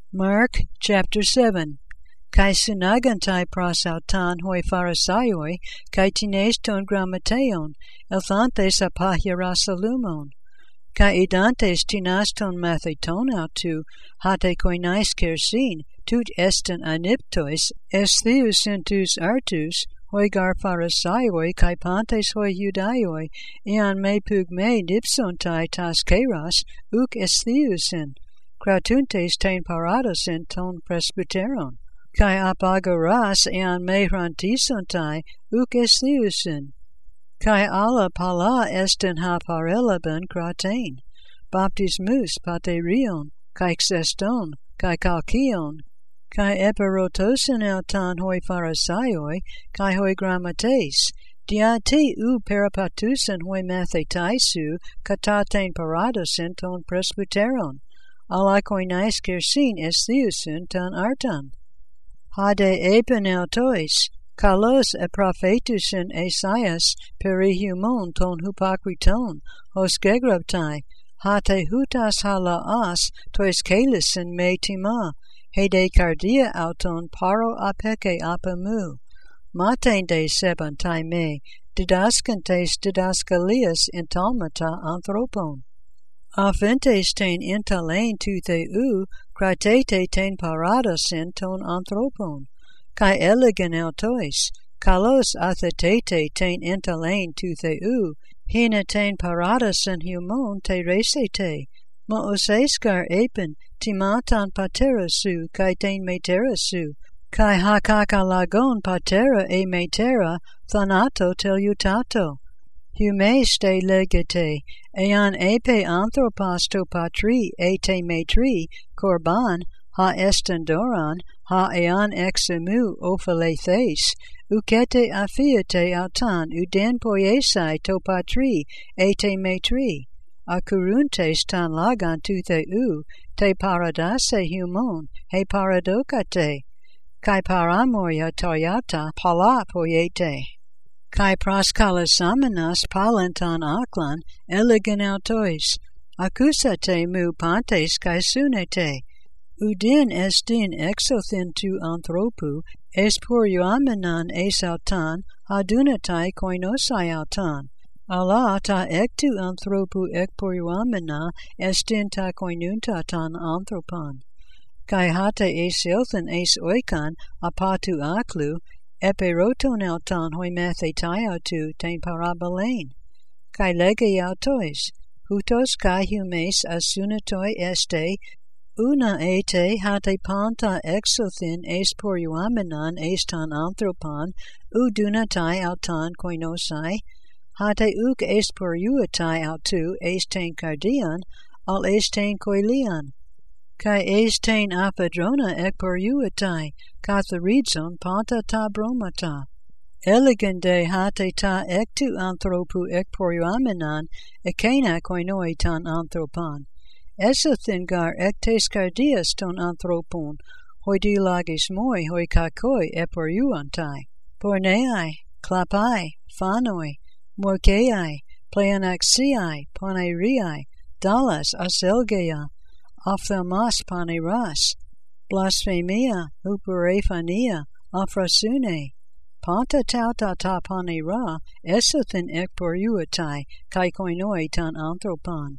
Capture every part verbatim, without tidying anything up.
Mark chapter seven. Kai sunagantai prosautan hoi pharisaioi, kai tines ton grammateon, elthantes apahierasalumon. Kai idantes tinas ton matheton autu, hate koinais kersin, tut esten aniptois, esthius intus artus, hoi gar pharisaioi, kai pantes hoi judaioi, ean me pug me dipsontai tas keras, uk esthiusin. Kratuntes ten paradosin ton presbyteron, kai apagoras ean me hrantisontai, uk esthiusin. Kai alla pala esten ha parelaben kratein, baptismus paterion, kai xeston, kai kalkion, kai eperotosin eltan hoi pharisaioi, kai hoi grammates, diate u peripatusin hoi mathetaisu, kataten paradosin ton presbyteron, ala koinais kersin esthiusin ton artan. Hade epen eltois, kalos eprophetusin Esaias perihumon ton hypokriton, hos gegrabtai, hate hutas halaas tois kelisin me tima, hede cardia auton paro apeke apamu, maten de sebantai me, didascantes didaskalias intalmata anthropon. Afentes ten intalen tu theu, kratete ten paradosin ton anthropon, kai elegan eltois, kalos athetete ten intalen tu theu, hina ten paradosin humon te resete, mooseskar epen timatan paterasu kai ten meterasu, kai hakakalagon patera e metera thanato teliutato. Humes te legete, ean epe anthropos to patri e te metri, korban, ha estendoran, ha ean exemu ophalethes, ukete afiate autan uden poiesai to patri e te metri, akuruntes tan lagan tu theu, te paradase humon, he paradokate, kai paramoria toyata pala poiete. Kai proskalasamenas palentan aklan elegan autois, acusate mu pantes kai sunete, udin estin exothin tu anthropu, es puriamenan esautan, hadunatai koinosai autan, ala ta ectu anthropu ek puriamena estin ta koinunta tan anthropan. Kai hate eselthin es oikan apatu aklu, eperoton eltan hoi mathetaiautu ten parabolain, kai lege autois, hutos kai humes asunatoi este, una ete hate panta exothin es poriuamenan estan anthropan, u dunatai autan koinosai, hate uk es poriuatai autu esten cardian, al esten koilian. Kai esten apadrona ek poriuatai, katharizon panta ta bromata. Elegande hate ta ectu anthropu ek poriuamenan, ekena koinoi tan anthropan. Esothin gar ektes cardias ton anthropon, hoi dilagis moi hoi kakoi eporiuantai. Porneai, klapai, phanoi, morkeai, pleanaxiai, poneriai, dalas aselgeia, ophthalmas paneras, blasphemia, uperephania, afrasune, panta tauta ta panera, esothin ek poriuatai, kai koinoi tan anthropan.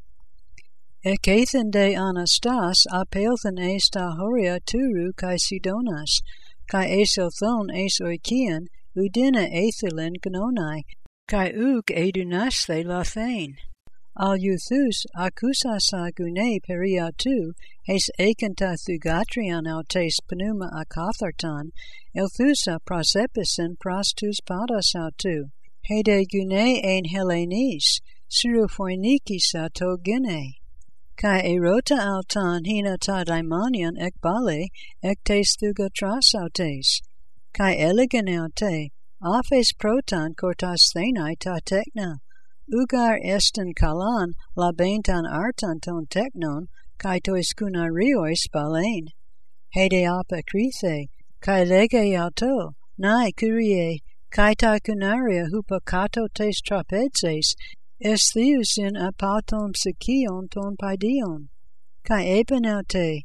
Ekathin de anastas apelthin es ta horia turu kai sidonas, kai esothon es oikian, udina ethylin gnonai, kai uk edunasthe lathain. Al euthus acusasa gune periatu, hes ekanta thugatrian autes pneuma akathartan, elthusa prosepisin prostus padas autu, hede gune ein Hellenis, syrophoenikisa to gine. Kai erota altan hina ta daimonian ek bale, ektes thugatras autes, kai elegan aute, aphes proton kortas thenai ta tekna, ugar esten kalan labentan artan ton teknon, kai tois kunariois balein. Hede apakrithe, kai lege auto, nai kurie, kai ta kunaria hupokato tes trapezes, esthiusin apaton psikion ton paidion. Kai epenaute,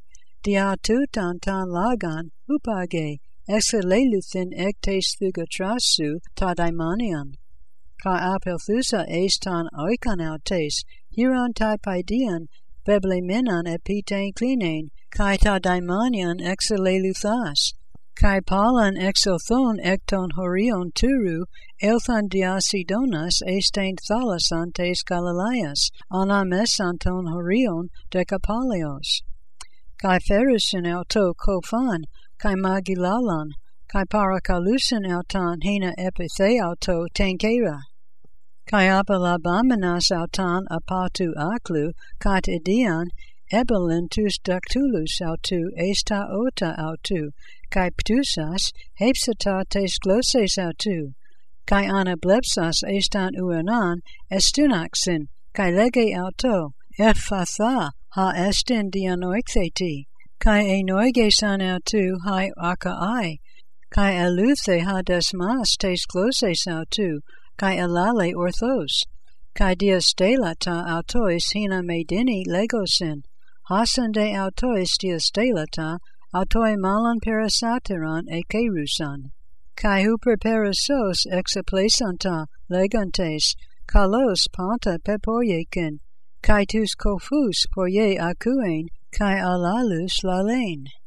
diatutan tan lagan upage exeleluthin ektes thugatrasu ta daimonion. Kai apelthusa estan oikan autes, hieron tai paidian, beblemenon epitein klinen, kai ta daimonion exeleluthas, kai palan exothon ekton horion turu, elthan diasidonas estain thalasan tes Galileas, anamesanton horion decapalios. Kai ferusin auto kofan, kai magilalan, kai parakalusin autan hina epithe auto tenkera. Kai apalabamenas autan apatu aklu, kat idian, ebelin tus dactulus autu, esta ota autu, kai ptusas, hepsata tes glosses autu, kai anablepsas estan uanan, estunaxin, kai lege auto, ephatha, ha estin dianoiktheti, kai enoigesan autu, hai akaai, kai eluthe ha desmas tes glosses autu, kai alale orthos, kai diastelata autois hina medini legosin, hasande autois diastelata, autoi malan parasateron e kerusan, kai huper parasos exaplesanta legantes, kalos panta pepoyekin, kai tus kofus poye akuen, kai alalus lalen.